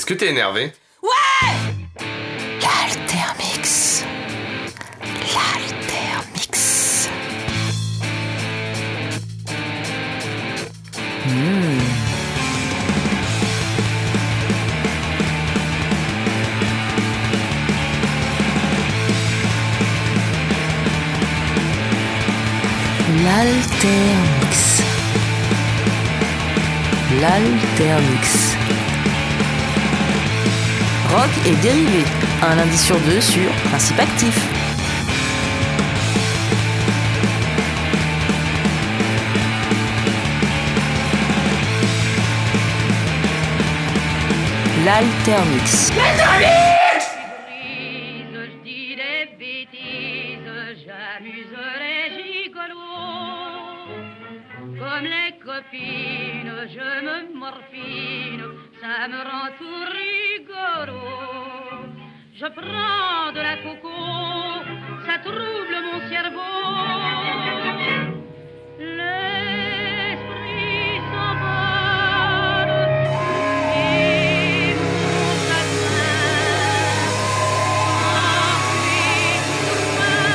que t'es énervé? Ouais! L'Altermix. L'Altermix. L'Altermix. L'Altermix. Rock et dérivé, un lundi sur deux sur Principe Actif. L'Altermix. Je dis des bêtises, j'amuse les gigolos. Comme les copines, je me morfine, ça me rend tout rigolo. Je prends de la coco, ça trouble mon cerveau. L'esprit s'envole et mon chagrin s'enfuit loin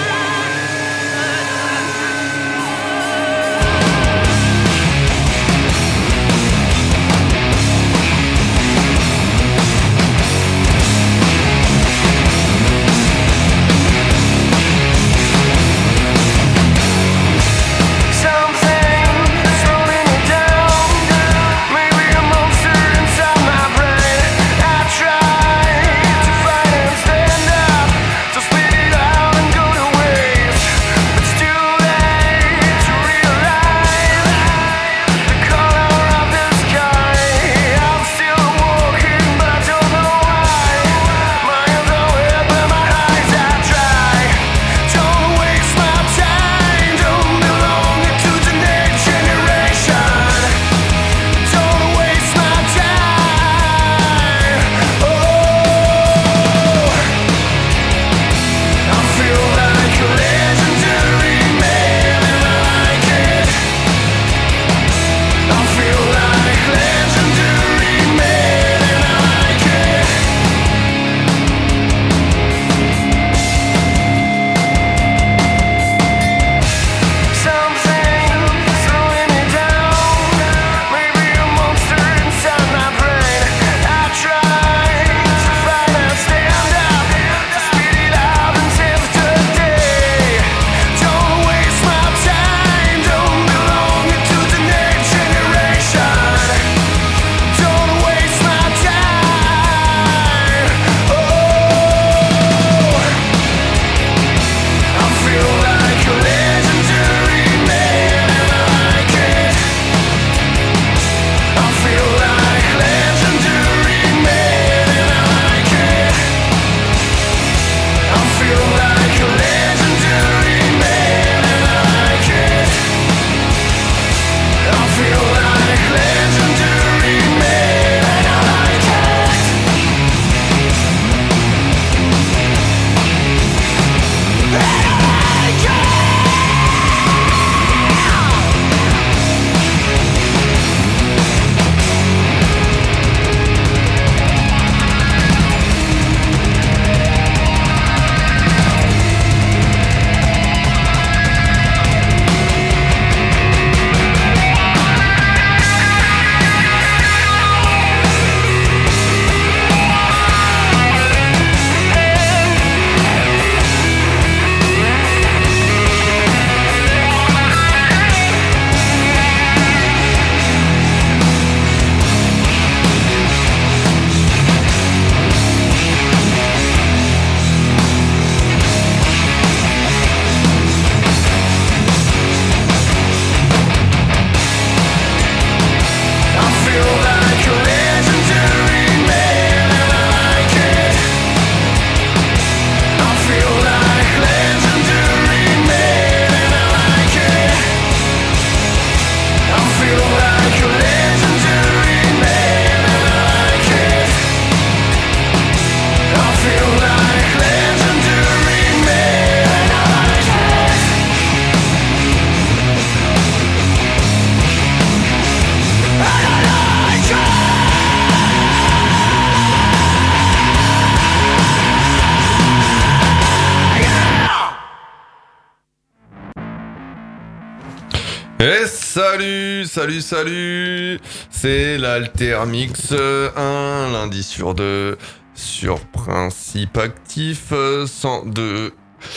Et salut, c'est l'Altermix, un lundi sur deux, sur Principe Actif, 102.4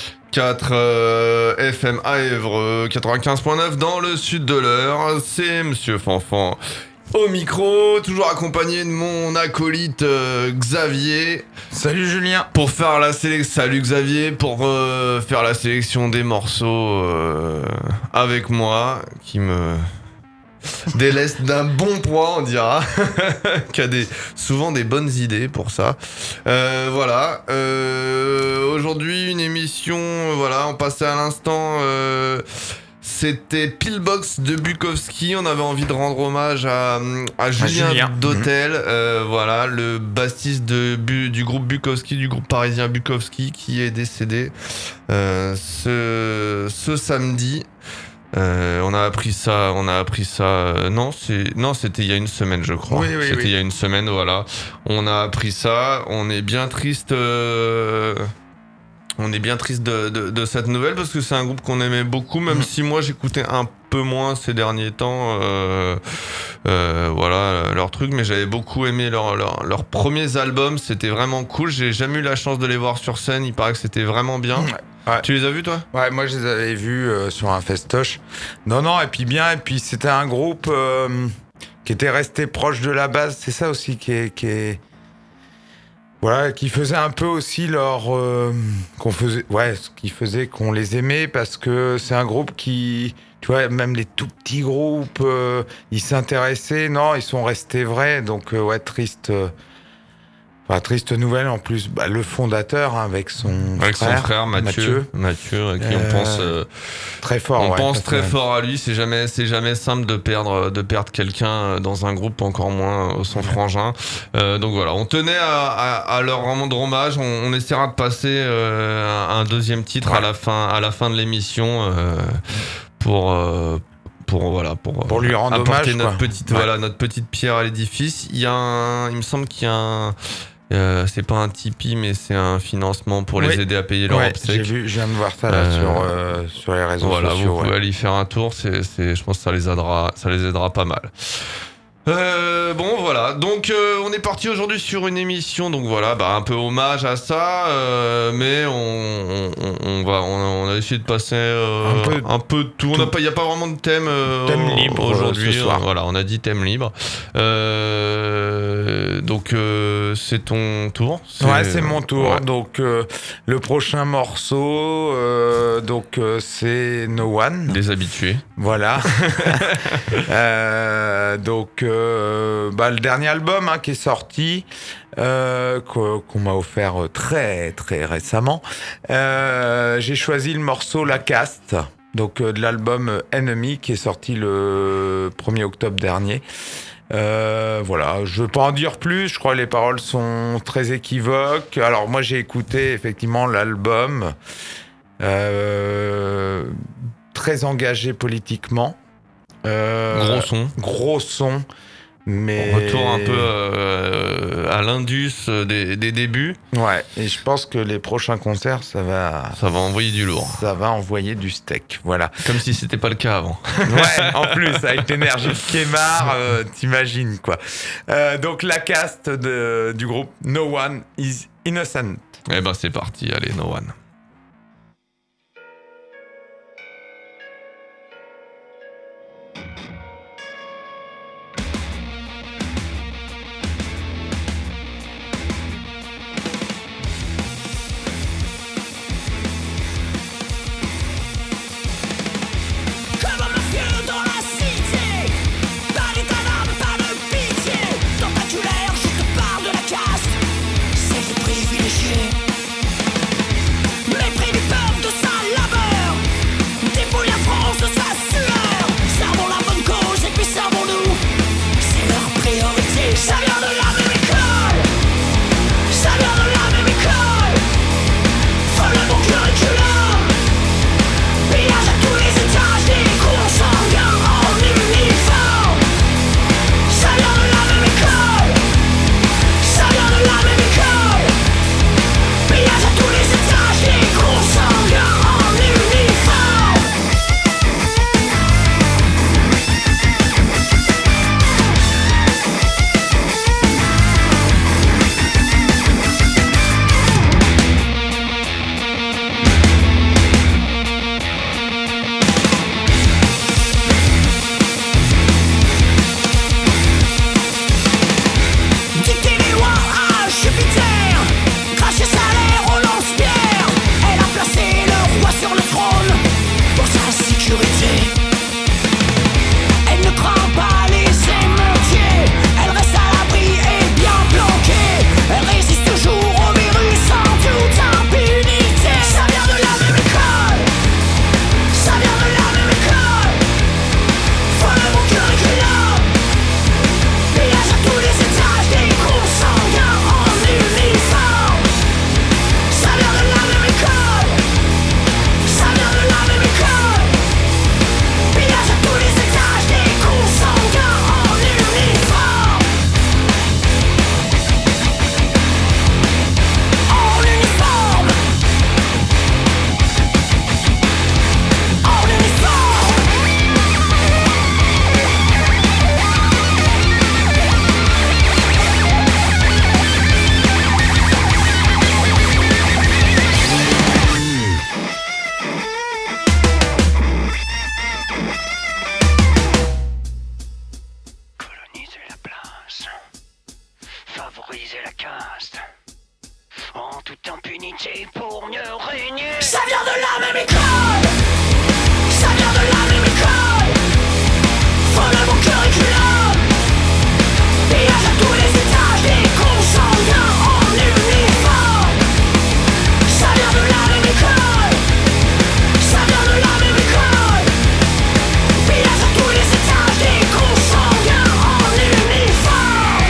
FM à Évreux, 95.9 dans le sud de l'Eure. C'est Monsieur Fanfan au micro, toujours accompagné de mon acolyte Xavier. Salut Julien. Pour faire la Salut Xavier, pour faire la sélection des morceaux avec moi, qui me délaisse d'un bon poids, on dira, qui a souvent des bonnes idées pour ça. Voilà. Aujourd'hui, une émission, voilà, on passait à l'instant... C'était Pillbox de Bukowski. On avait envie de rendre hommage à Julien Dautel, voilà, le bassiste du groupe Bukowski, du groupe parisien Bukowski, qui est décédé ce samedi. On a appris ça. Non, c'était il y a une semaine, je crois. Oui. Il y a une semaine, voilà. On a appris ça. On est bien triste. On est bien triste de cette nouvelle parce que c'est un groupe qu'on aimait beaucoup, même si moi j'écoutais un peu moins ces derniers temps, voilà, leur truc, mais j'avais beaucoup aimé leurs premiers albums, c'était vraiment cool. J'ai jamais eu la chance de les voir sur scène, il paraît que c'était vraiment bien. Ouais. Tu les as vus, toi ? Ouais, moi je les avais vus sur un festoche. Non, et puis c'était un groupe qui était resté proche de la base, c'est ça aussi qui est... Voilà, qui faisait un peu aussi ce qui faisait qu'on les aimait, parce que c'est un groupe qui, tu vois, même les tout petits groupes, ils s'intéressaient, non, ils sont restés vrais, donc ouais, triste nouvelle en plus. Le fondateur, hein, avec son frère Mathieu, qui on pense très fort. On pense très fort à lui. C'est jamais simple de perdre quelqu'un dans un groupe, encore moins son frangin. Donc voilà, on tenait à leur rendre hommage. On essaiera de passer un deuxième titre à la fin de l'émission pour lui rendre hommage, notre petite pierre à l'édifice. Il me semble qu'il y a c'est pas un Tipeee, mais c'est un financement pour les aider à payer leur obsèques. Je viens de voir ça là sur les réseaux sociaux. Vous pouvez aller y faire un tour. Je pense que ça les aidera pas mal. Bon voilà, donc on est parti aujourd'hui sur une émission, donc voilà, un peu hommage à ça, mais on a essayé de passer un peu de tout. Il n'y a pas vraiment de thème libre aujourd'hui. Ce soir. Voilà, on a dit thème libre. Donc c'est ton tour. C'est mon tour. Ouais. Donc le prochain morceau, c'est No One. Des habitués. Voilà. Donc le dernier album qui est sorti, qu'on m'a offert très très récemment, j'ai choisi le morceau La Caste, donc de l'album Enemy, qui est sorti le 1er octobre dernier. Voilà, je veux pas en dire plus, je crois que les paroles sont très équivoques. Alors moi j'ai écouté effectivement l'album, très engagé politiquement. Gros son, mais... On retourne un peu à l'Indus des débuts. Ouais, et je pense que les prochains concerts, ça va envoyer du lourd. Ça va envoyer du steak, voilà. Comme si c'était pas le cas avant. Ouais, en plus, avec l'énergie de Kemar, t'imagines, quoi. Donc, La Caste du groupe No One is Innocent. Eh ben, c'est parti, allez, No One. Privilégié. sécurité. Elle ne craint pas les émeutiers, elle reste à l'abri et bien planquée. Elle résiste toujours au virus sans doute impunité. Ça vient de la même école, ça vient de la même école. Folle mon curriculum, pillage à tous les étages des groupes sanguins en uniforme. Ça vient de la même école, ça vient de la même école. Pillage à tous les étages des groupes sanguins en uniforme. En uniforme. En uniforme. Coloniser la place, favoriser la caste, en toute impunité pour mieux régner. Ça vient de la même école, ça vient de la même école. Folle mon curriculum, pillage à tous les étages des consanguins en uniforme. Ça vient de la même école, ça vient de la même école. Pillage à tous les étages des consanguins en uniforme.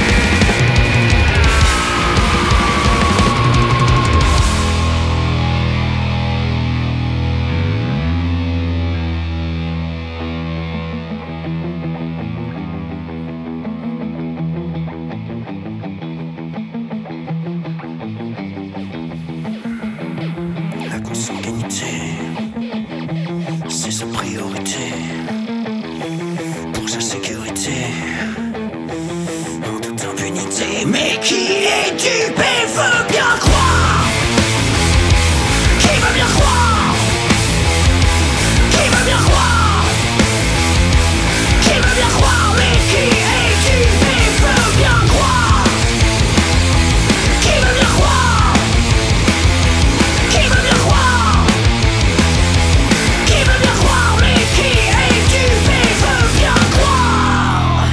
La consanguinité, c'est sa priorité. Pour sa sécurité, en toute impunité. Mais qui est dupé veut bien croire. Qui veut bien croire. Qui veut bien croire. Qui veut bien croire. Mais qui est dupé veut bien croire. Qui veut bien croire. Qui veut bien croire. Qui veut bien croire. Mais qui est dupé veut bien croire.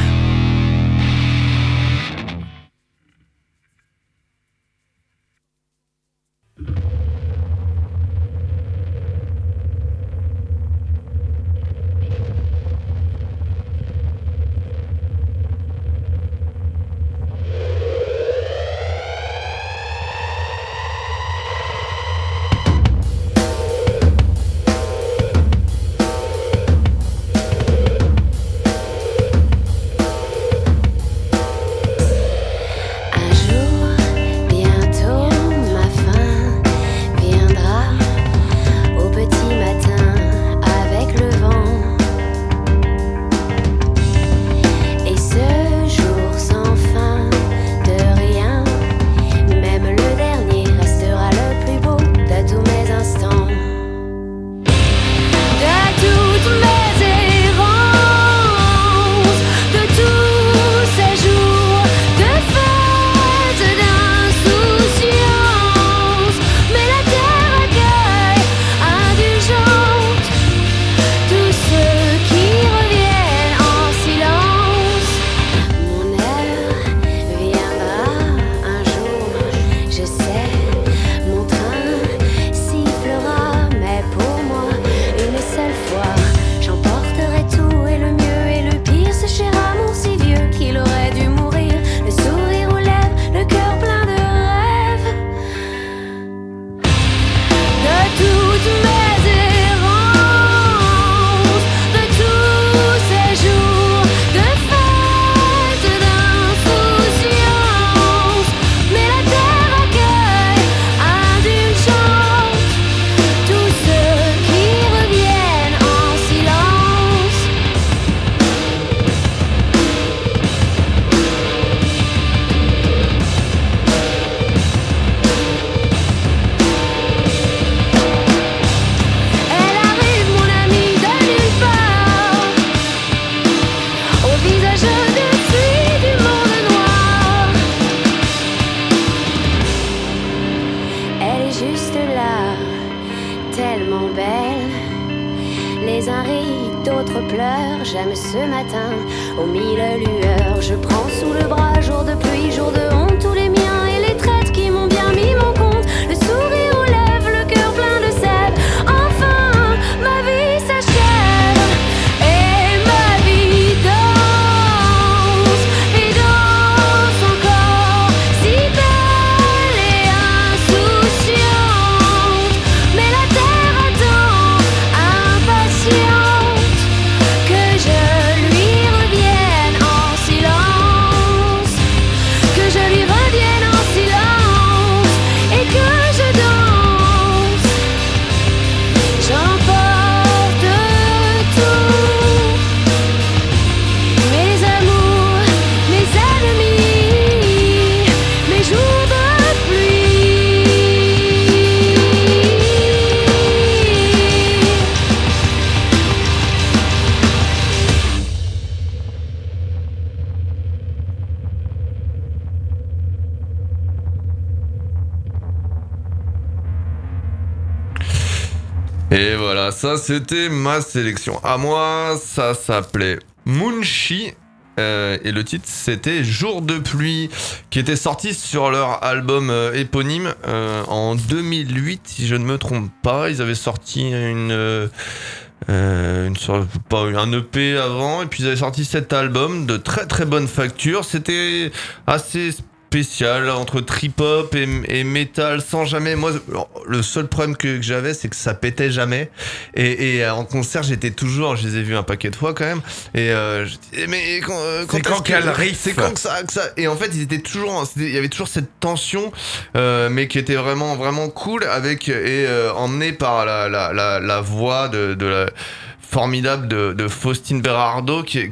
Un jour, bientôt, ma fin viendra au petit matin avec le vent. Et ce jour sans fin de rien, même le dernier restera le plus beau de tous mes instants. De toutes mes errances, de tous ces jours de fête, d'insouciance, mais la terre accueille indulgente tous ceux qui reviennent en silence. Mon heure viendra un jour, je sais, mon train sifflera, mais pour moi, une seule fois, j'emporterai tout et le mieux et le pire, ce cher amour si vieux qu'il aurait dû mourir, le sourire aux lèvres, le cœur plein de rêves. De toutes mes errances, de tous ces jours de fête, d'insouciance, mais la terre accueille indulgente tous ceux qui reviennent en silence. Elle arrive, mon ami, de nulle part, au visage détruit du monde noir. Elle est juste là, tellement belle, Les uns rient, d'autres pleurent. J'aime ce matin aux mille lueurs. Je prends sous le bras jour de pluie, jour de honte, tous les miens et les traites qui m'ont bien mis mon compte. Le sourire aux lèvres, le cœur plein de sève. Enfin, ma vie s'achève et ma vie danse et danse encore, si belle et insouciante. Mais la terre attend, impatiente, que je lui revienne en silence, que je lui revienne en silence et que je danse. J'emporte tout, mes amours, mes ennemis, mes jours de pluie. Et voilà, ça c'était ma sélection. À moi, ça s'appelait Munchi. Et le titre c'était Jour de pluie, qui était sorti sur leur album éponyme en 2008, si je ne me trompe pas. Ils avaient sorti un EP avant, et puis ils avaient sorti cet album de très très bonne facture. C'était assez spécial entre trip-hop et metal, sans jamais... Moi, le seul problème que j'avais, c'est que ça pétait jamais. Et en concert, j'étais toujours... Je les ai vus un paquet de fois quand même. Et je disais, mais quand quel riff c'est quand que ça... Et en fait, ils étaient toujours... Il y avait toujours cette tension, mais qui était vraiment, vraiment cool, avec emmené par la voix de la... formidable de Faustine Berardo qui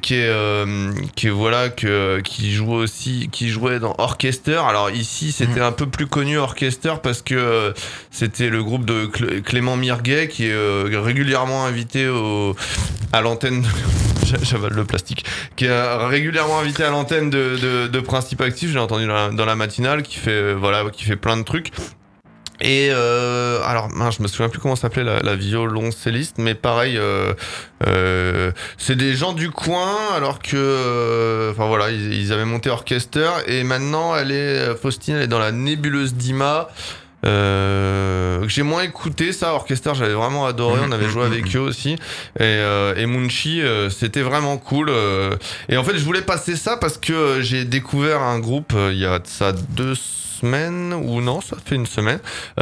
jouait dans Orchester. Alors ici c'était un peu plus connu Orchester parce que c'était le groupe de Clément Mirguet qui est régulièrement invité à l'antenne j'avale le plastique, qui est régulièrement invité à l'antenne de Principe Actif. J'ai entendu dans la matinale, qui fait plein de trucs. Et alors je me souviens plus comment s'appelait la violoncelliste, mais pareil, c'est des gens du coin, alors que ils avaient monté Orchester, et maintenant Faustine elle est dans la nébuleuse d'Ima, que j'ai moins écouté. Ça, Orchester, j'avais vraiment adoré, on avait joué avec eux aussi, et Munchi, c'était vraiment cool, et en fait je voulais passer ça parce que j'ai découvert un groupe il y a de ça 2 semaines, ou non, ça fait une semaine.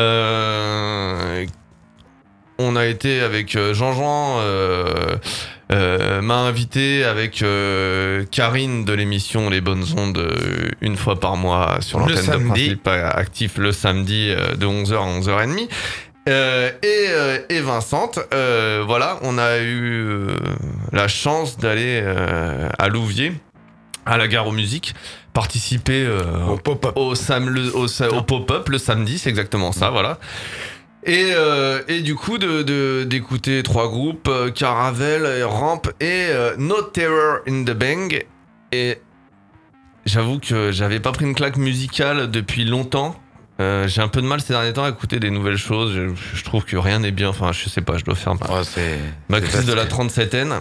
On a été avec Jean-Jean, m'a invité avec Karine de l'émission Les Bonnes Ondes, une fois par mois sur l'antenne de Principe Actif, le samedi de 11h à 11h30. Et Vincent, voilà, on a eu la chance d'aller à Louviers, à la Gare aux Musiques, participer au pop-up au pop-up le samedi, c'est exactement ça, voilà. Et du coup d'écouter 3 groupes, Caravelle, Ramp et No Terror in the Bang. Et j'avoue que j'avais pas pris une claque musicale depuis longtemps. J'ai un peu de mal ces derniers temps à écouter des nouvelles choses. Je trouve que rien n'est bien. Enfin, je sais pas, je dois faire ma crise de la 37enne.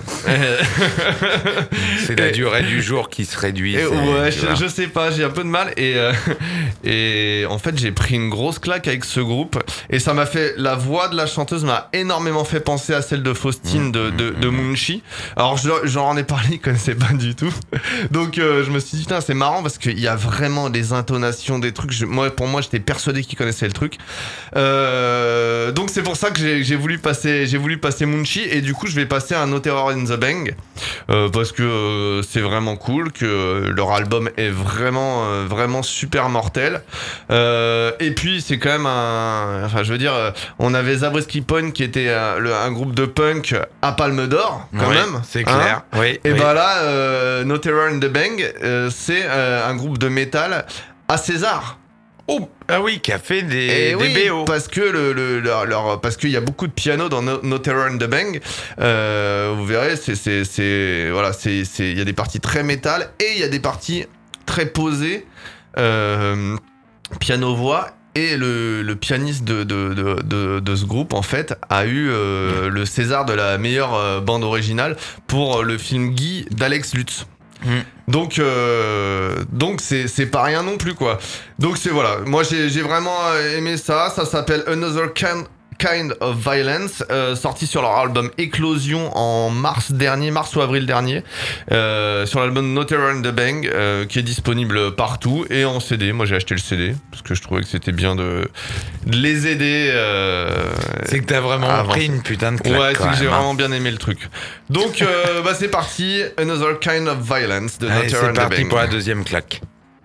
C'est la durée du jour qui se réduit. Ouais, je sais pas, j'ai un peu de mal. Et en fait, j'ai pris une grosse claque avec ce groupe. Et ça m'a fait... La voix de la chanteuse m'a énormément fait penser à celle de Faustine de Munchi. Alors, j'en ai parlé, ils connaissaient pas du tout. Donc, je me suis dit, putain, c'est marrant parce qu'il y a vraiment des intonations, des trucs. Pour moi, j'étais persuadé qu'ils connaissaient le truc. Donc c'est pour ça que j'ai voulu passer Munchi, et du coup je vais passer à No Terror in the Bang, parce que c'est vraiment cool, que leur album est vraiment vraiment super mortel, et puis c'est quand même on avait Zabriskie Point qui était un groupe de punk à Palme d'Or quand même, c'est clair, hein, oui, et bah là No Terror in the Bang, c'est un groupe de métal à César. Oh, ah oui, qui a fait des BO. Parce que parce qu'il y a beaucoup de piano dans No Terror in the Bang. Vous verrez, il y a des parties très métal et il y a des parties très posées, piano-voix. Et le pianiste de ce groupe, en fait, a eu le César de la meilleure bande originale pour le film Guy d'Alex Lutz. Donc c'est pas rien non plus, quoi. Donc c'est voilà, moi j'ai vraiment aimé ça. Ça s'appelle Another Kind of Violence, sorti sur leur album Éclosion en mars ou avril dernier, sur l'album No Terror in the Bang, qui est disponible partout et en CD. Moi j'ai acheté le CD parce que je trouvais que c'était bien de les aider. C'est que t'as vraiment pris une putain de claque. Ouais, c'est que j'ai même, vraiment bien aimé le truc. Donc c'est parti, Another Kind of Violence de No Allez, Terror in c'est the parti Bang. pour la deuxième claque.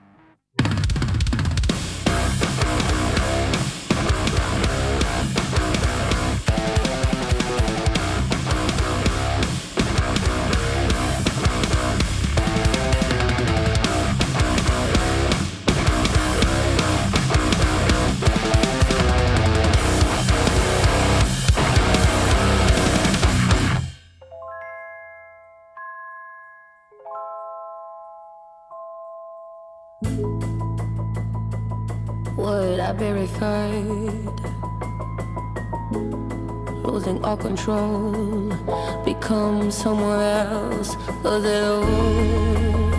Would I be referred? Losing all control, become someone else, lose it all.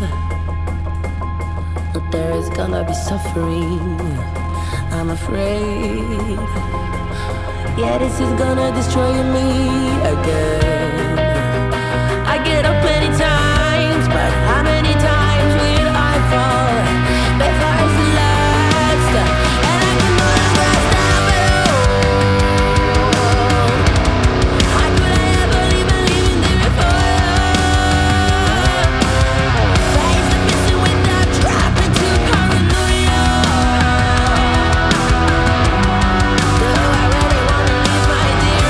But there is gonna be suffering, I'm afraid. Yeah, this is gonna destroy me again. I get up many times, but how many times will I fall before it's the last? And I can no longer stop it all. How could I ever leave my living there before? Face the missing without dropping to paranoia. Do I really wanna leave my dear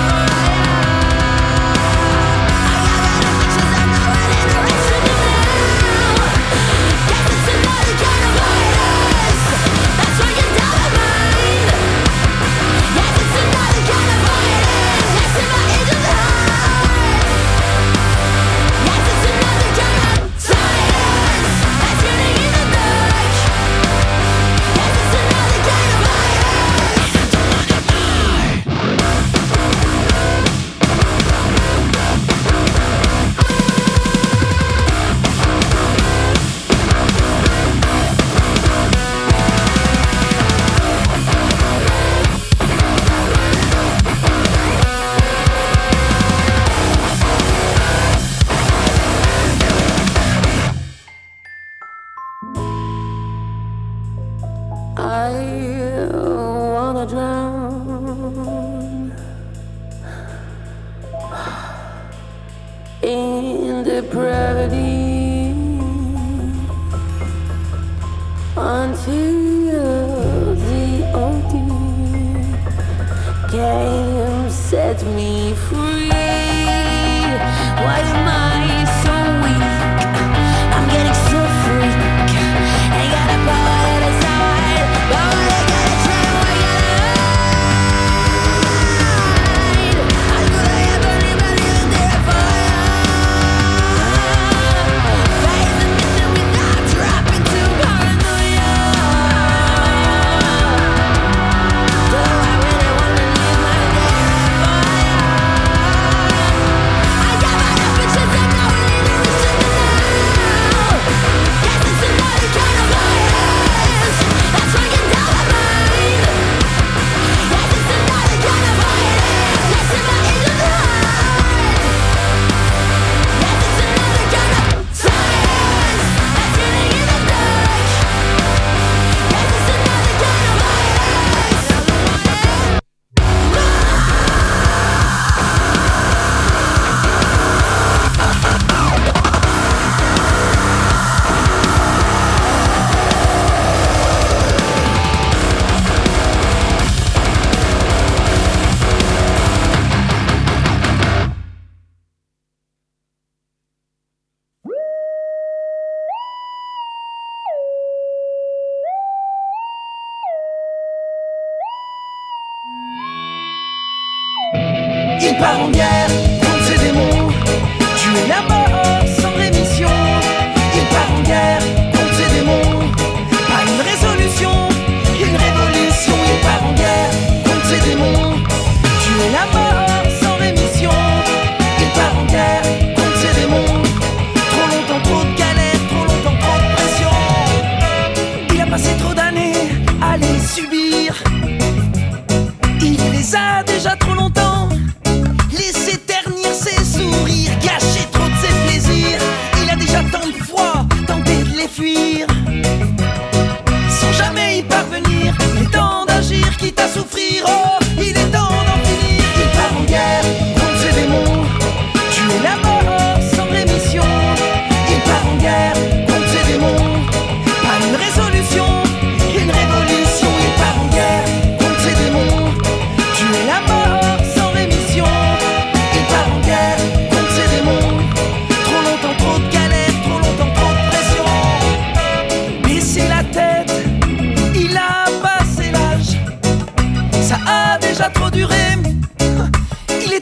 in depravity until the OD game set me free. Why am I so weak? I'm getting so freak. Ain't got a power to decide, but what I gotta try, what I gotta hide. How could I ever leave my living there for you? Face the mission without dropping to paranoia. Do I really wanna leave my there for you? I got my ambitions and now we need to restrict it now. Guess it's another kind of violence that's ringing down my mind. Yes, it's another kind of violence that's in my angel heart. Yes, it's another kind of silence that's getting in the dark. Yes, it's another kind of violence. Il part en guerre contre ses démons, tuer la mort sans rémission. Il part en guerre contre ses démons, pas une résolution, une révolution.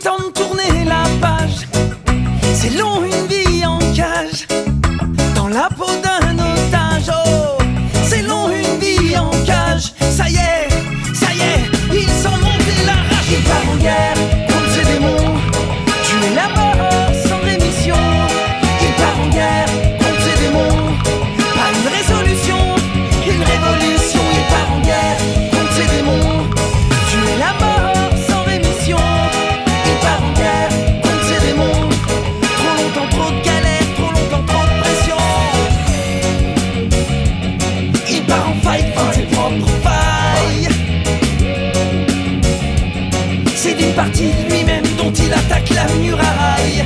temps de tourner la page. C'est long une vie en cage, dans la peau d'un otage. Oh, c'est long une vie en cage. Ça y est, ils sont montés la rage. Il part en guerre contre ses démons, tuer la mort sans rémission. Il part en guerre contre ses démons, pas une résolution, une révolution. Il part en guerre contre ses démons, tuer la mort sans rémission. Il part en guerre contre ses démons. Trop longtemps, trop de galères, trop longtemps, trop de pression. Il part en fight contre ses propres failles. C'est d'une partie de lui-même dont il attaque la muraille.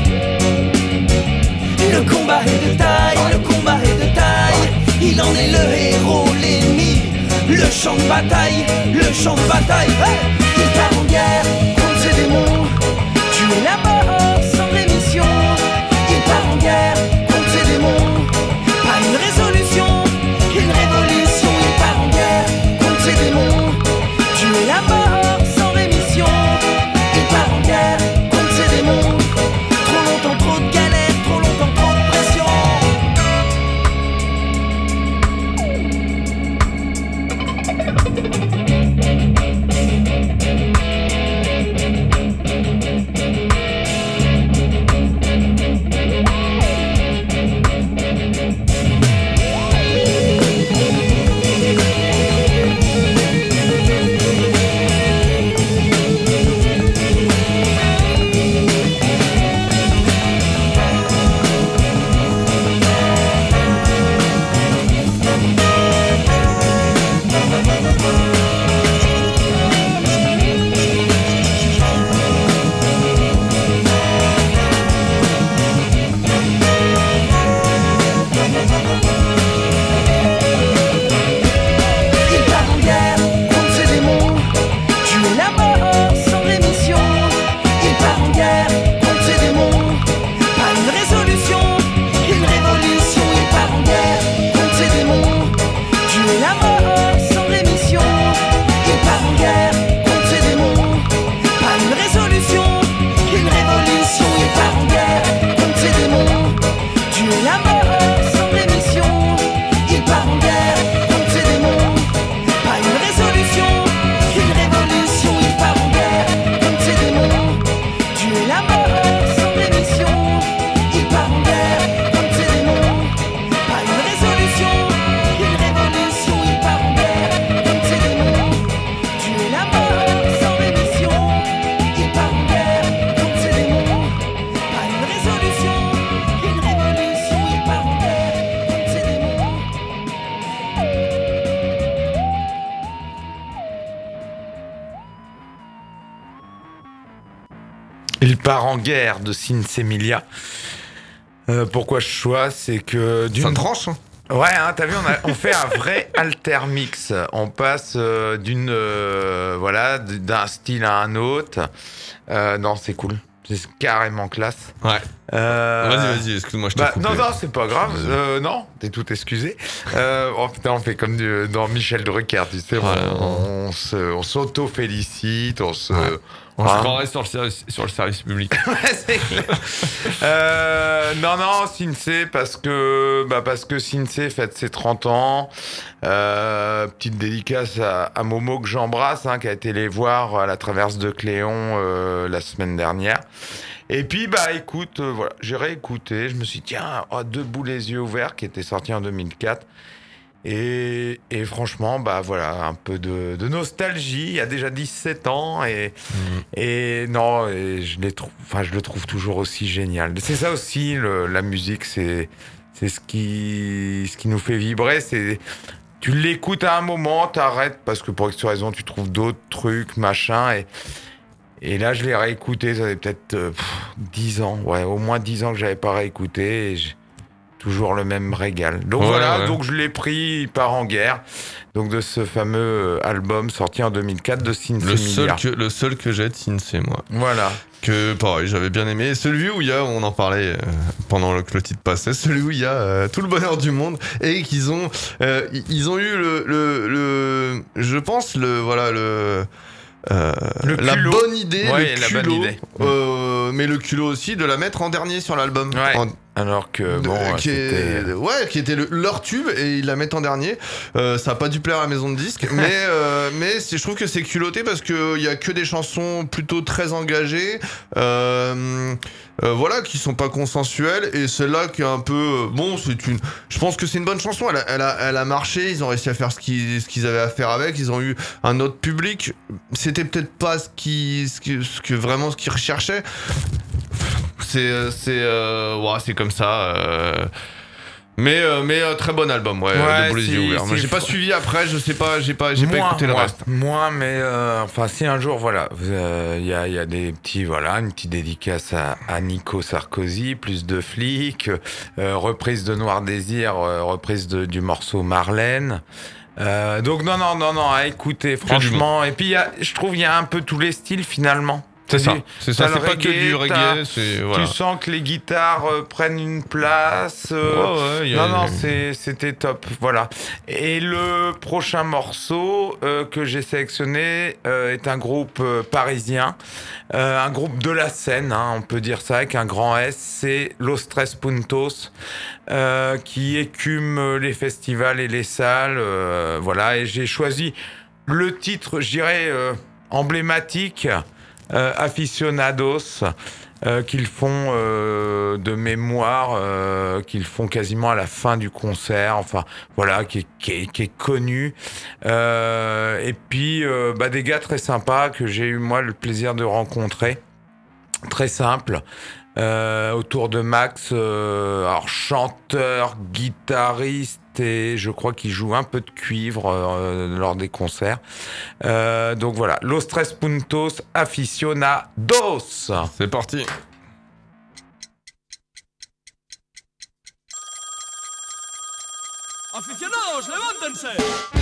Le combat est de taille, le combat est de taille. Il en est le héros, l'ennemi, le champ de bataille, le champ de bataille. Hey, il part en guerre contre ses démons, tuer la mort sans rémission. Il part en guerre contre ses démons, pas une résolution, une révolution. Il part en guerre contre ses démons, tuer la mort sans rémission. Il part en guerre contre ses démons. Trop longtemps, trop de galères, trop longtemps, trop de pression. Il part en guerre contre ses démons, tuer la mort sans rémission. Il part en guerre contre ses démons, pas une résolution, une révolution. Il part en guerre contre ses démons, tuer la mort sans rémission. Il part en guerre contre ses démons, pas une résolution, une révolution. Il part en guerre contre ses démons, tuer la mort sans rémission. Il part en guerre contre ses démons, pas une résolution, une révolution. Il part en guerre contre ses démons, tuer la mort sans rémission. Il part en guerre contre ses démons, pas une résolution, une révolution. Il part en guerre contre ses démons, tuer la mort sans rémission. Il part en guerre contre ses démons, pas une résolution, une révolution. Il part en guerre contre ses démons. Il part en guerre de Sinsemilia. Pourquoi je choisis, c'est que Ça tranche, hein. Ouais, hein, t'as vu, on fait un vrai alter mix. On passe d'un style à un autre. Non, c'est cool. C'est carrément classe. Ouais. Euh, Vas-y, excuse-moi, je t'ai Bah, coupé. non, c'est pas grave. Désolé. Non, t'es tout excusé. Oh putain, on fait comme dans Michel Drucker, tu sais. Voilà. On s'auto-félicite, on se. Ouais. On se Hein croirait sur le service public. Ouais, c'est clair. Non, Sinsé, parce que Sinsé fête ses 30 ans. Petite dédicace à Momo que j'embrasse, hein, qui a été les voir à la Traverse de Cléon la semaine dernière. Et puis, écoute, voilà, j'ai réécouté. Je me suis dit, tiens, Debout les yeux ouverts, qui était sorti en 2004. Et franchement, voilà, un peu de nostalgie. Il y a déjà 17 ans et je le trouve toujours aussi génial. C'est ça aussi, la musique, c'est ce qui nous fait vibrer. Tu l'écoutes à un moment, t'arrêtes parce que pour X raison, tu trouves d'autres trucs, machin. Et là, je l'ai réécouté, ça fait peut-être 10 ans. Ouais, au moins 10 ans que j'avais pas réécouté. Et toujours le même régal. Donc Ouais. donc je l'ai pris, il part en guerre. Donc de ce fameux album sorti en 2004 de Sinsemilia. Le seul que j'ai de Sinsé, moi. Voilà. Que pareil, j'avais bien aimé. Celui où il y a, on en parlait pendant que le titre passait, celui où il y a tout le bonheur du monde et qu'ils ont, ils ont eu je pense la culot. bonne idée, Ouais, le la bonne culot, idée. mais le culot aussi de la mettre en dernier sur l'album. Ouais. En- Alors que, bon, qui c'était... qui était leur tube et ils la mettent en dernier. Ça a pas dû plaire à la maison de disques, mais je trouve que c'est culotté parce que il y a que des chansons plutôt très engagées, voilà, qui sont pas consensuelles, et celle-là qui est un peu bon, je pense que c'est une bonne chanson. Elle a marché. Ils ont réussi à faire ce qu'ils avaient à faire avec. Ils ont eu un autre public. C'était peut-être pas ce que vraiment ce qu'ils recherchaient. C'est comme ça. Mais très bon album, ouais, de Pour les yeux ouverts. Moi, j'ai pas suivi après, je sais pas, j'ai pas écouté le reste. Moi, mais enfin, si un jour, voilà, il y a des petits, voilà, une petite dédicace à Nico Sarkozy, plus de flics, reprise de Noir Désir, reprise du morceau Marlène. Donc non, à écouter, franchement. Et puis je trouve il y a un peu tous les styles finalement. C'est ça, c'est le pas que du reggae, voilà. Tu sens que les guitares prennent une place. C'était top, voilà. Et le prochain morceau que j'ai sélectionné est un groupe parisien, un groupe de la scène, hein, on peut dire ça avec un grand S, c'est Los Tres Puntos, qui écume les festivals et les salles, voilà. Et j'ai choisi le titre, je dirais, emblématique, Aficionados, qu'ils font de mémoire, qu'ils font quasiment à la fin du concert, enfin voilà, qui est connu, et puis des gars très sympas que j'ai eu moi le plaisir de rencontrer, très simple, autour de Max, alors chanteur, guitariste, et je crois qu'il joue un peu de cuivre lors des concerts. Donc voilà, Los Tres Puntos Aficionados. C'est parti. Aficionados, levántense.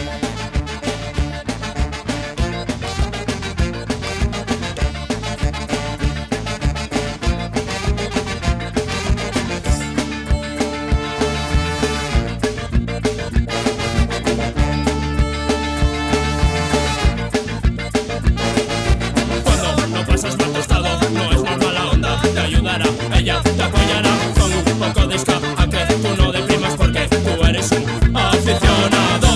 Ella te apoyará con un poco de ska, a que tú no deprimas porque tú eres un aficionado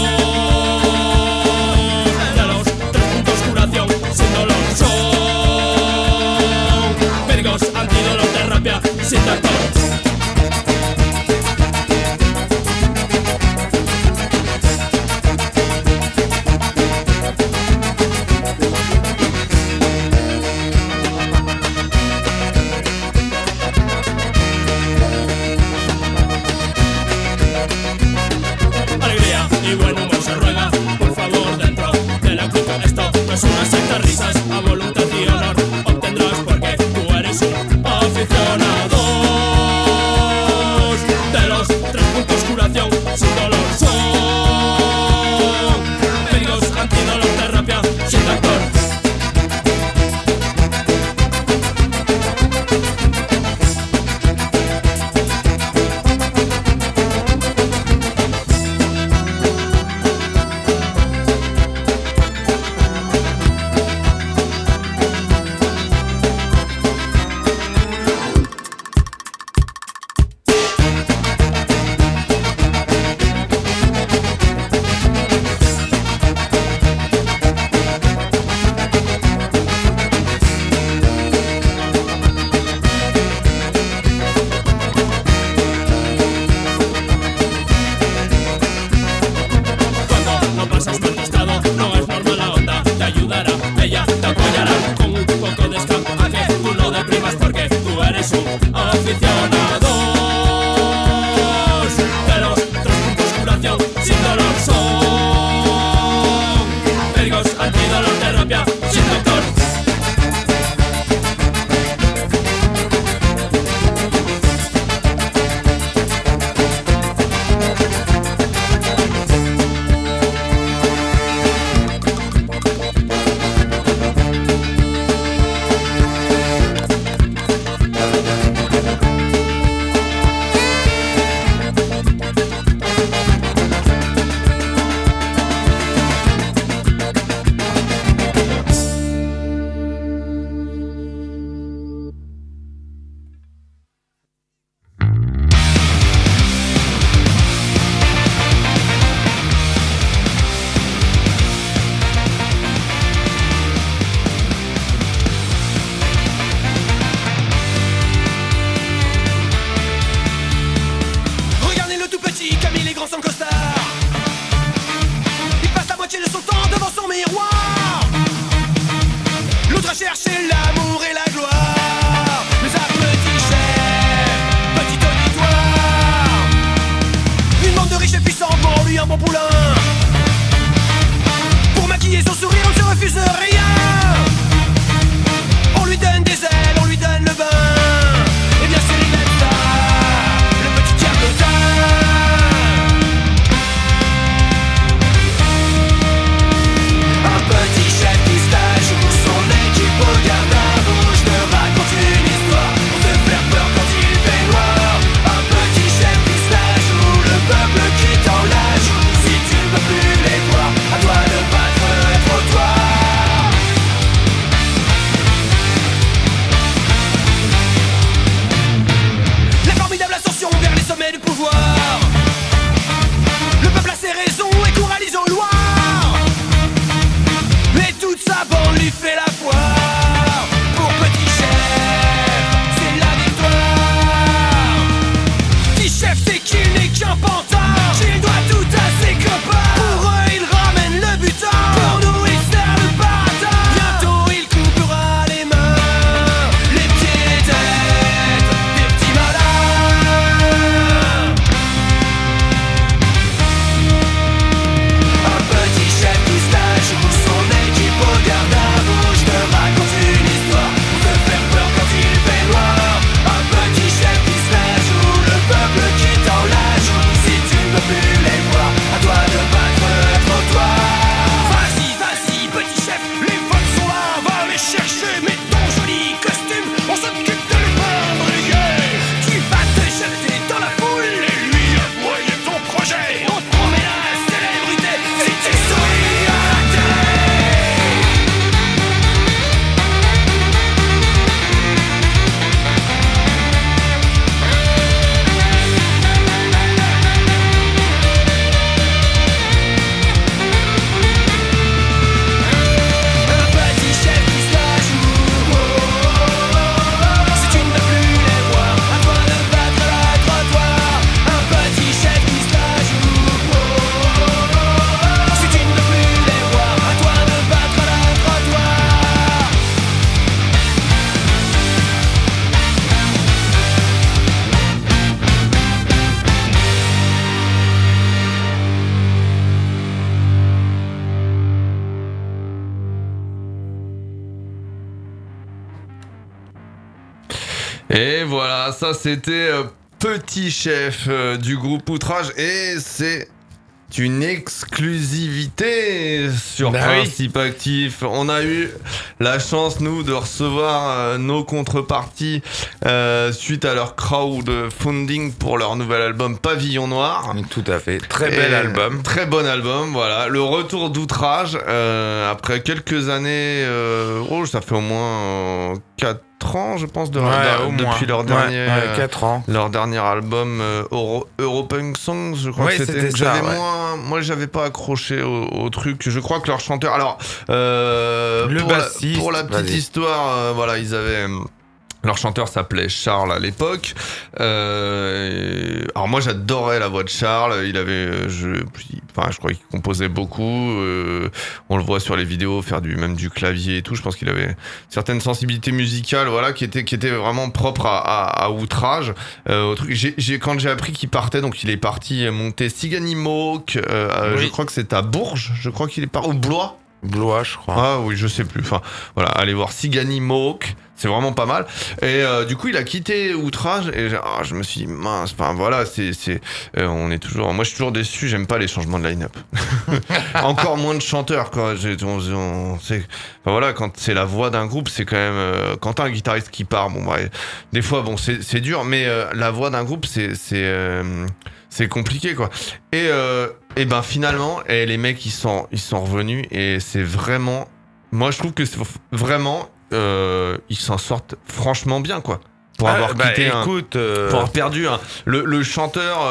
de los 3 puntos curación sin dolor. Son périgos, antidolor, terapia sin doctor. Y buen humor se ruega, por favor, dentro de la clica. Esto no es una secta, risas a voluntad y honor obtendrás porque tú eres un aficionado de los 3 puntos curación sin dolor. Son médicos, antidolor, terapia sin doctor. Et voilà, ça c'était Petit Chef du groupe Outrage et c'est une exclusivité sur Principe Actif. On a eu la chance, nous, de recevoir nos contreparties suite à leur crowdfunding pour leur nouvel album Pavillon Noir. Tout à fait. Très bel album. Très bon album, voilà. Le retour d'Outrage, après quelques années, ça fait au moins 4 ans, je pense, depuis leur dernier, 4 ans. Leur dernier album Europunk Songs, je crois que c'était. Moi, j'avais pas accroché au truc. Je crois que leur chanteur. Alors, pour la petite histoire, voilà, ils avaient. Leur chanteur s'appelait Charles à l'époque. Alors moi j'adorais la voix de Charles. Il avait, je crois qu'il composait beaucoup. On le voit sur les vidéos faire même du clavier et tout. Je pense qu'il avait certaines sensibilités musicales, voilà, qui étaient vraiment propres à Outrage. Quand j'ai appris qu'il partait, donc il est parti monter Siganimok. Je crois que c'est à Bourges. Je crois qu'il est parti au Blois. Blois, je crois. Ah oui, je sais plus. Enfin, voilà, allez voir Siganimok. C'est vraiment pas mal. Et du coup, il a quitté Outrage et je me suis dit mince. Enfin voilà, on est toujours. Moi, je suis toujours déçu. J'aime pas les changements de line-up. Encore moins de chanteurs, quoi. Enfin voilà, quand c'est la voix d'un groupe, c'est quand même. Quand t'as un guitariste qui part, des fois, c'est dur, mais la voix d'un groupe, c'est compliqué, quoi. Et ben finalement, les mecs, ils sont revenus et c'est vraiment. Moi, je trouve que c'est vraiment. Ils s'en sortent franchement bien, quoi. Pour avoir quitté pour avoir perdu le chanteur,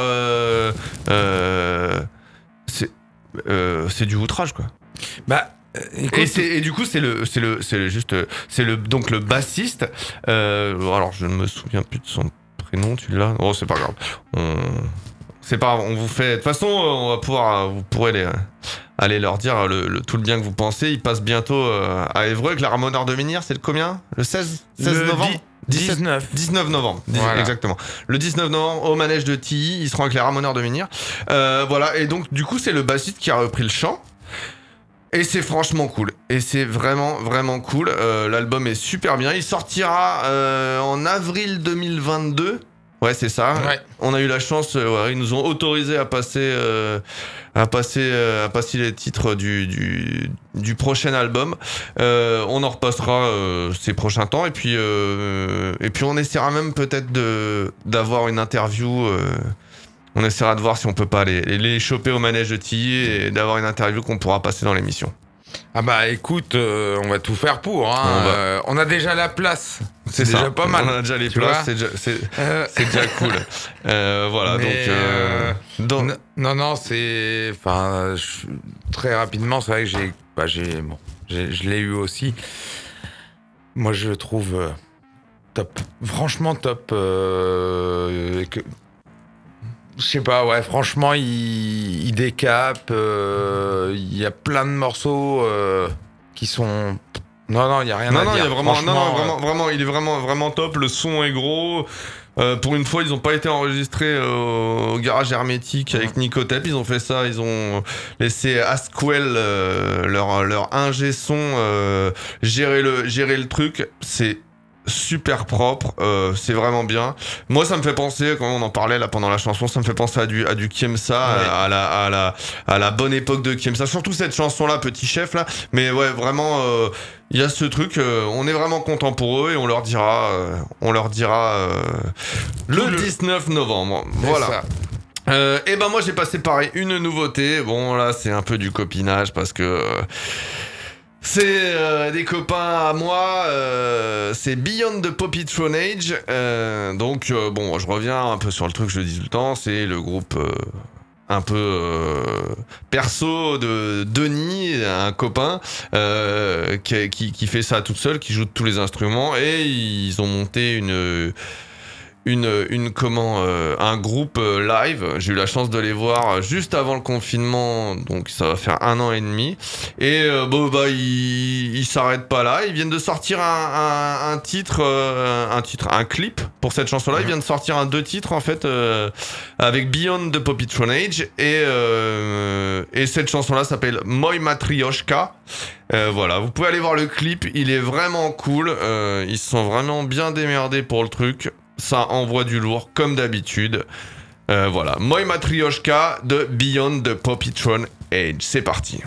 c'est du Outrage, quoi. Écoute, et du coup c'est le bassiste. Alors je ne me souviens plus de son prénom, tu l'as? Oh, c'est pas grave. C'est pas grave, on vous fait. De toute façon, on va pouvoir. Vous pourrez aller leur dire tout le bien que vous pensez. Ils passent bientôt à Évreux avec la Ramoneur de Menhir. C'est le combien? Le 16 novembre 19 novembre. Voilà. Exactement. Le 19 novembre au manège de Tilly. Ils seront avec les Ramoneurs de Menhir. Voilà. Et donc, du coup, c'est le bassiste qui a repris le chant. Et c'est franchement cool. Et c'est vraiment, vraiment cool. L'album est super bien. Il sortira en avril 2022. Ouais, c'est ça. Ouais. On a eu la chance, ils nous ont autorisé à passer les titres du prochain album. On en repassera ces prochains temps et puis on essaiera même peut-être d'avoir une interview. On essaiera de voir si on peut pas les choper au manège de Tilly et d'avoir une interview qu'on pourra passer dans l'émission. Ah bah écoute, on va tout faire pour. Hein. On a déjà la place. C'est déjà pas mal. On a déjà les places, c'est déjà cool. Voilà, mais donc... Non, c'est... Enfin, très rapidement, c'est vrai que je l'ai eu aussi. Moi, je le trouve top. Franchement top. Je sais pas, ouais, franchement, il décape. Il y a plein de morceaux qui sont... Non, il n'y a rien à dire. Vraiment, il est vraiment top. Le son est gros. Pour une fois, ils n'ont pas été enregistrés au garage hermétique avec Nicotep. Ils ont fait ça. Ils ont laissé Asquel, leur ingé son, gérer le truc. C'est super propre, c'est vraiment bien. Moi, ça me fait penser, quand on en parlait là pendant la chanson, ça me fait penser à du Kiemsa, ouais. à la bonne époque de Kiemsa. Surtout cette chanson-là, Petit Chef là. Mais ouais, vraiment, il y a ce truc. On est vraiment content pour eux et on leur dira le 19 novembre. Voilà. Et ben moi, j'ai passé pareil une nouveauté. Bon là, c'est un peu du copinage parce que. C'est des copains à moi, c'est Beyond the Poppytronage. Donc bon, je reviens un peu sur le truc que je dis tout le temps, c'est le groupe un peu perso de Denis, un copain qui fait ça toute seule, qui joue tous les instruments, et ils ont monté un groupe live. J'ai eu la chance de les voir juste avant le confinement, donc ça va faire 1 an et demi. Et ils s'arrêtent pas là. Ils viennent de sortir un clip pour cette chanson-là. Ils viennent de sortir 2 titres en fait avec Beyond the Poppytronage et cette chanson-là s'appelle Moi Matryoshka. Voilà, vous pouvez aller voir le clip, il est vraiment cool. Ils se sont vraiment bien démerdés pour le truc. Ça envoie du lourd, comme d'habitude. Voilà, Moi Matryoshka de Beyond the Poppytron Age. C'est parti.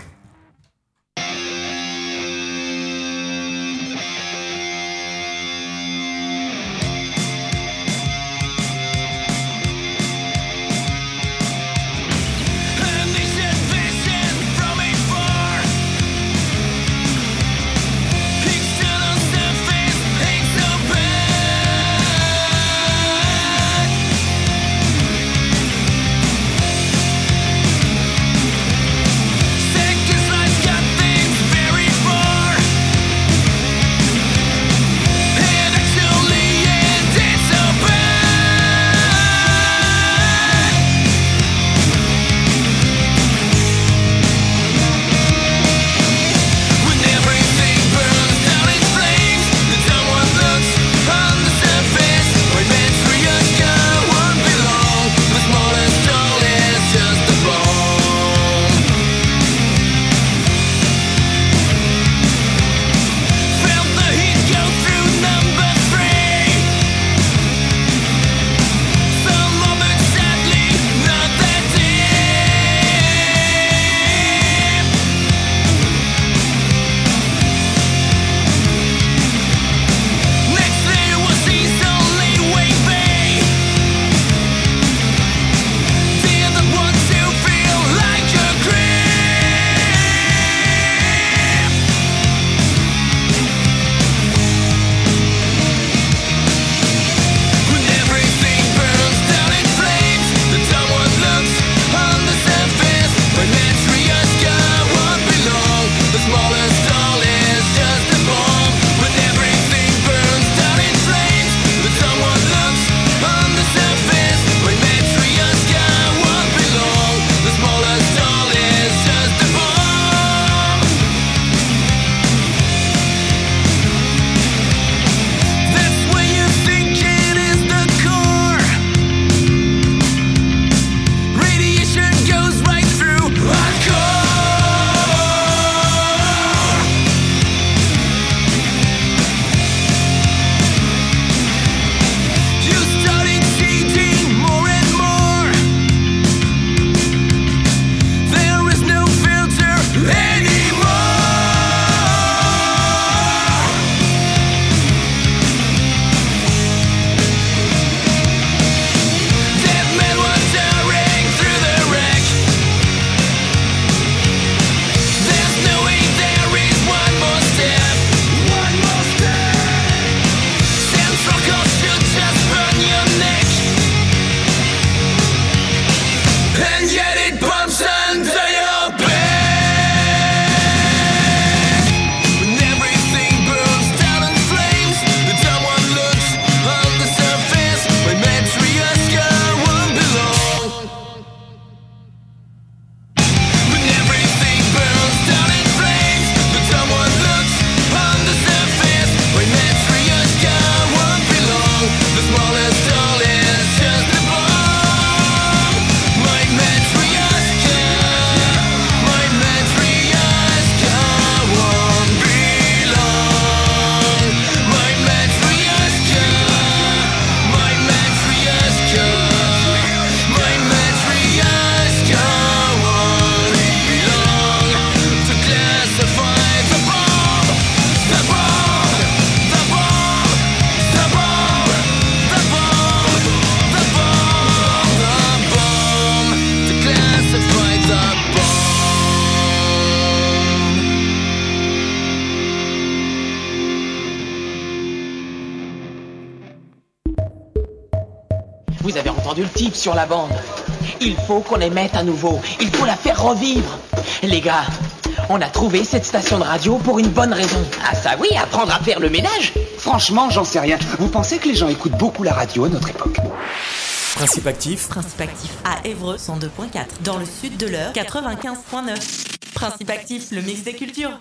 Vous avez entendu le type sur la bande. Il faut qu'on les mette à nouveau. Il faut la faire revivre. Les gars, on a trouvé cette station de radio pour une bonne raison. Ah ça oui, apprendre à faire le ménage. Franchement, j'en sais rien. Vous pensez que les gens écoutent beaucoup la radio à notre époque? Principe actif. Principe actif à Évreux 102.4. Dans le sud de l'Eure 95.9. Principe actif, le mix des cultures.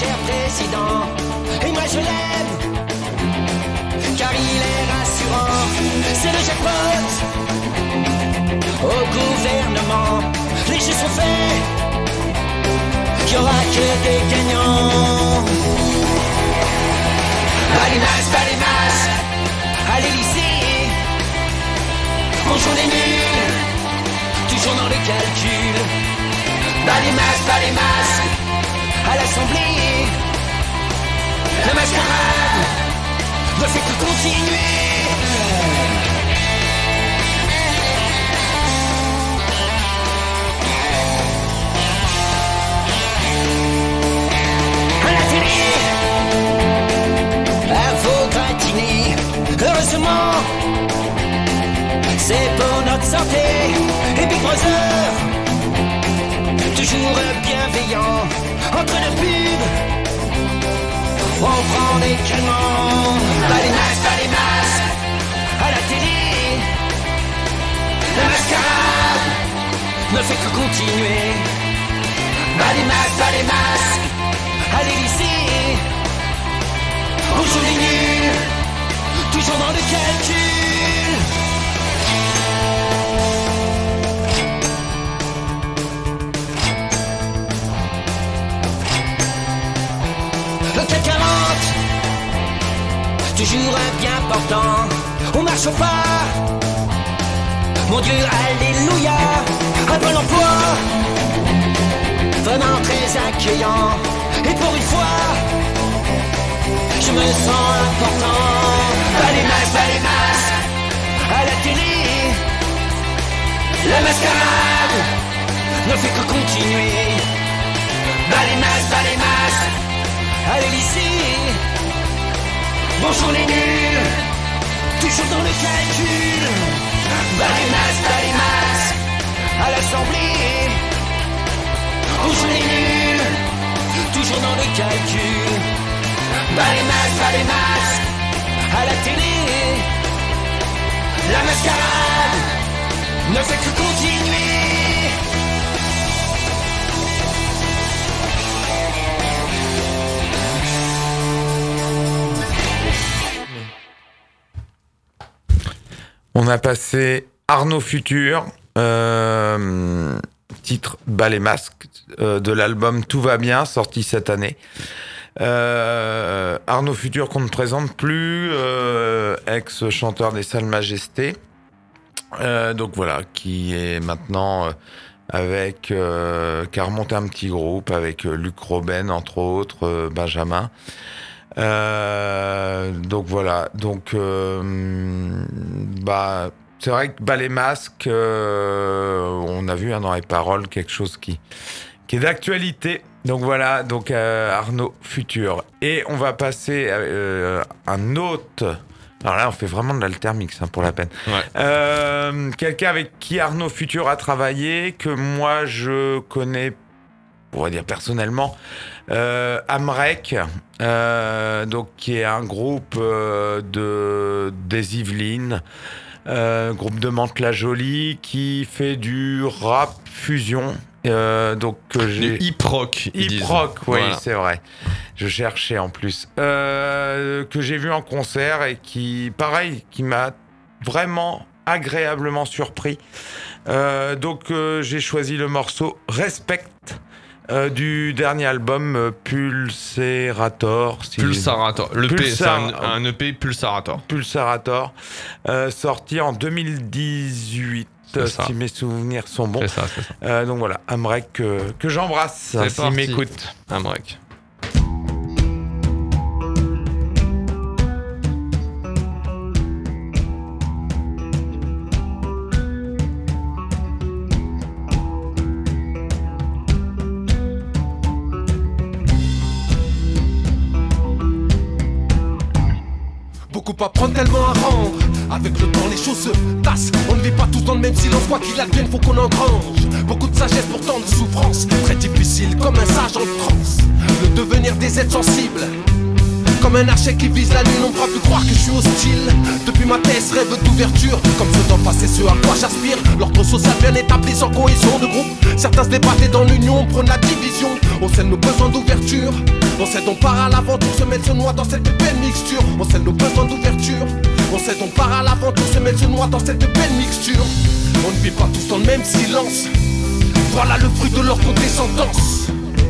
cher président. Et moi je l'aime, car il est rassurant. C'est le jackpot au gouvernement. Les jeux sont faits, qu'il n'y aura que des gagnants. Balimas, à l'Élysée. Bonjour les nuls, toujours dans le calcul. Balimas, à l'Assemblée. La mascarade ne fait que continuer. À la télé, info gratinée. Heureusement, c'est pour notre santé. Et Big Brother, toujours bienveillant. Entre deux pubs, on prend des canons. Balimas, à la télé. La mascarade ne fait que continuer. Balimas, à l'Élysée. On joue les nuls, toujours dans le calcul. Le CAC 40, toujours bien portant. On marche au pas, mon Dieu, alléluia. Un bon emploi, vraiment très accueillant. Et pour une fois, je me sens important. Balimas, à la télé. La mascarade ne fait que continuer. Balimas, à l'Élysée. Bonjour les nuls, toujours dans le calcul. Balimas, à l'Assemblée. Bonjour les nuls, toujours dans le calcul. Balimas, à la télé. La mascarade ne fait que continuer. On a passé Arnaud Futur, titre Bal et Masque, de l'album Tout va bien, sorti cette année. Arnaud Futur qu'on ne présente plus, ex-chanteur des Salles Majestés, donc voilà, qui est maintenant avec, qui a remonté un petit groupe avec Luc Robben entre autres, Benjamin. Donc voilà, donc c'est vrai que Bal et Masque, on a vu dans les paroles quelque chose qui est d'actualité. Donc voilà, donc Arnaud Futur. Et on va passer à un autre. Alors là, on fait vraiment de l'altermix pour la peine. Ouais. Quelqu'un avec qui Arnaud Futur a travaillé, que moi je connais, on va dire personnellement, Amrek, donc qui est un groupe des Yvelines, groupe de Mantes-la-Jolie qui fait du rap fusion. Donc j'ai du hip-rock. Hip-rock, oui, voilà. C'est vrai. Je cherchais en plus. Que j'ai vu en concert et qui, pareil, qui m'a vraiment agréablement surpris. Donc j'ai choisi le morceau Respect du dernier album Pulserator. Pulserator. L'EP, c'est Pulsar- un EP Pulserator. Pulserator, sorti en 2018. C'est ça. Si mes souvenirs sont bons. C'est ça. Donc voilà, Amrek que j'embrasse, C'est s'il parti. m'écoute. Amrek. Beaucoup à prendre, tellement à rendre. Avec le temps, les choses se tassent. On ne vit pas tous dans le même silence. Quoi qu'il advienne, faut qu'on engrange. Beaucoup de sagesse pour tant de souffrance. Très difficile comme un sage en transe. Le devenir des êtres sensibles. Comme un archer qui vise la lune, on ne pourra plus croire que je suis hostile. Depuis ma thèse, rêve d'ouverture. Comme ce temps passé, ce à quoi j'aspire. L'ordre social bien établi sans cohésion de groupe. Certains se débattaient dans l'union, prônent la division. On scelle nos besoins d'ouverture. On sait on part à l'aventure, se mettre se noie dans cette belle mixture. On scelle nos besoins d'ouverture. On sait on part à l'aventure, se mettre se noie dans cette belle mixture. On ne vit pas tous dans le même silence. Voilà le fruit de leur condescendance.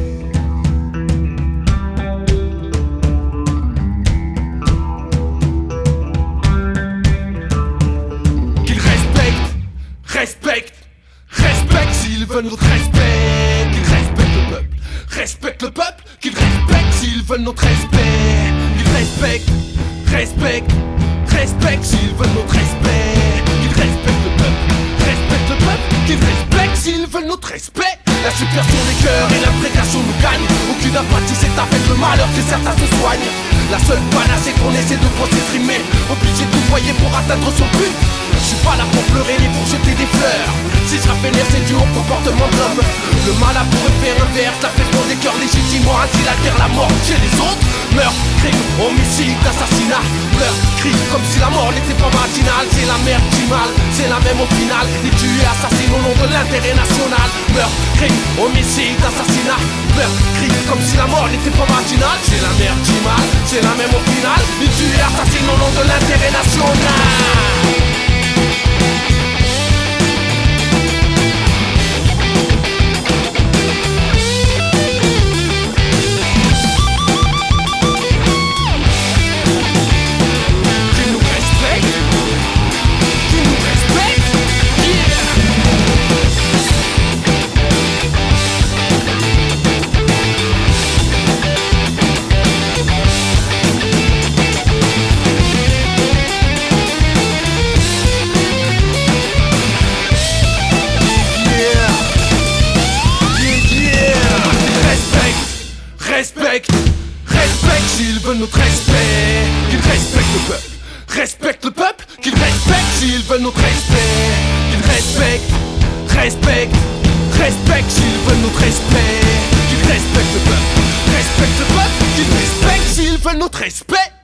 Qu'ils respectent s'ils veulent notre respect. Qu'ils respectent le peuple, respectent le peuple. Qu'ils respectent s'ils veulent notre respect. Qu'ils respectent s'ils veulent notre respect. Qu'ils respectent le peuple, qu'ils respectent s'ils veulent notre respect. La subversion des cœurs et l'imprécation nous gagne. Aucune apathie, c'est avec le malheur que certains se soignent. La seule panacée qu'on essaie de s'exprimer, obligé de tout voyer pour atteindre son but. Je suis pas là pour pleurer ni pour jeter des fleurs. Si je vénère, c'est dû au comportement de l'homme. Le mal a pour effet inverse, l'apaisement des cœurs légitimes, ainsi la guerre, la mort chez les autres. Meurtre, crime, homicide, assassinat. Meurtre, crime, comme si la mort n'était pas marginale. C'est la merde qui mal, c'est la même au final. Les tués assassinent au nom de l'intérêt national. Meurtre, crime, homicide, assassinat. Meurtre, crime, comme si la mort n'était pas marginale. C'est la merde qui mal, c'est la même au final. Les tués assassinent au nom de l'intérêt national. Respecte s'ils veulent notre respect. Qu'ils respectent le peuple, respectent le peuple. Qu'ils respectent s'ils veulent notre respect. Qu'ils respectent s'ils veulent notre respect. Qu'ils respectent le peuple, qu'ils respectent s'ils veulent notre respect.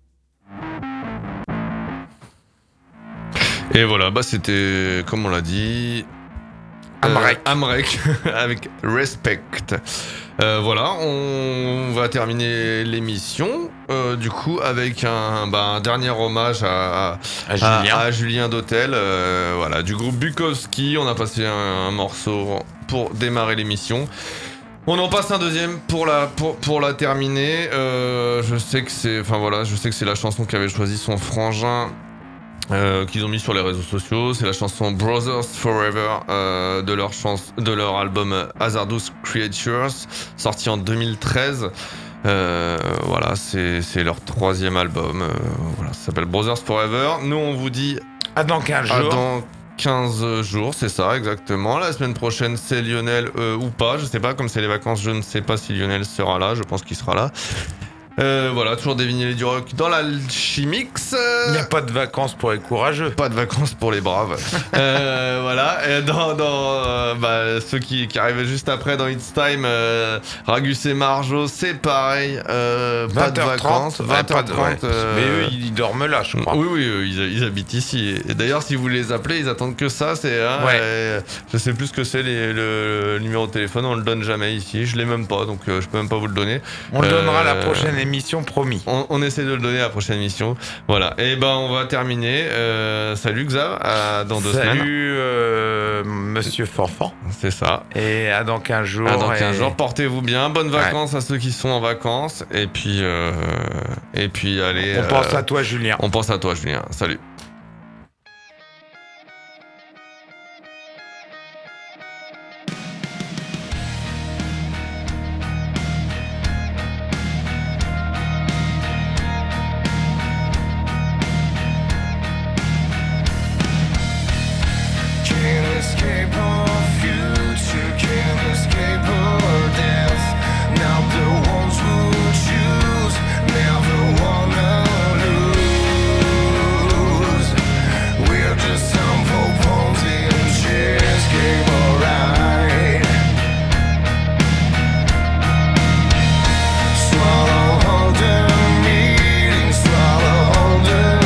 Et voilà, bah c'était, comme on l'a dit, Amrek avec Respect. Voilà, on va terminer l'émission du coup avec un dernier hommage à Julien Dautel, voilà, du groupe Bukowski. On a passé un morceau pour démarrer l'émission. On en passe un deuxième pour la terminer. Je sais que c'est la chanson qu'avait choisi son frangin. Qu'ils ont mis sur les réseaux sociaux. C'est la chanson Brothers Forever de leur album Hazardous Creatures, sorti en 2013. Voilà, c'est leur 3e album. Voilà, ça s'appelle Brothers Forever. Nous, on vous dit à dans 15 jours. Dans 15 jours, c'est ça, exactement. La semaine prochaine, c'est Lionel ou pas. Je sais pas, comme c'est les vacances, je ne sais pas si Lionel sera là. Je pense qu'il sera là. Voilà, toujours des vinyles du rock dans l'Alchimix. Il n'y a pas de vacances pour les courageux. Pas de vacances pour les braves. Voilà, et dans ceux qui arrivaient juste après dans It's Time, Ragus et Marjo, c'est pareil. Pas de vacances, 20h30. Mais eux, ils dorment là, je crois. Oui, ils habitent ici. Et d'ailleurs, si vous les appelez, ils attendent que ça. C'est, je sais plus ce que c'est le numéro de téléphone, on le donne jamais ici. Je l'ai même pas, donc je peux même pas vous le donner. On le donnera à la prochaine émission, promis. On essaie de le donner à la prochaine émission. Voilà. Et on va terminer. Salut Xav, dans 2 semaines. Salut Monsieur Fanfan. C'est ça. Et à dans 15 jours. À dans 15 jours. Portez-vous bien. Bonnes vacances à ceux qui sont en vacances. Et puis allez. On pense à toi, Julien. On pense à toi, Julien. Salut.